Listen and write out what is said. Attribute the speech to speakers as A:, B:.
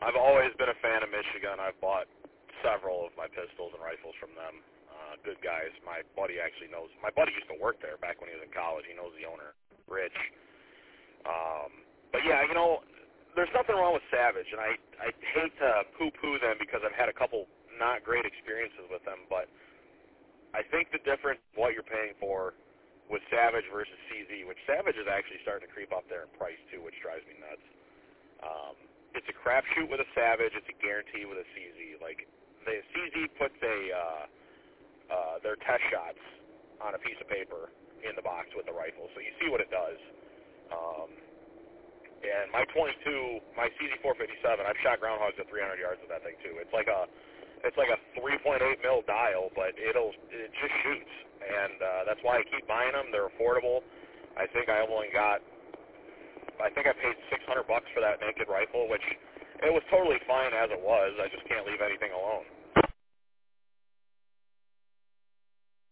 A: I've always been a fan of Michigan. I've bought several of my pistols and rifles from them. Good guys. My buddy actually knows. My buddy used to work there back when he was in college. He knows the owner, Rich. But yeah, there's nothing wrong with Savage, and I hate to poo-poo them because I've had a couple not great experiences with them, but I think the difference in what you're paying for with Savage versus CZ, which Savage is actually starting to creep up there in price too, which drives me nuts. It's a crapshoot with a Savage. It's a guarantee with a CZ. Like, the CZ puts their test shots on a piece of paper in the box with the rifle, so you see what it does. And my .22, my CZ457, I've shot groundhogs at 300 yards with that thing too. It's like a 3.8 mil dial, but it just shoots, and that's why I keep buying them. They're affordable. I think I paid $600 for that naked rifle, which it was totally fine as it was. I just can't leave anything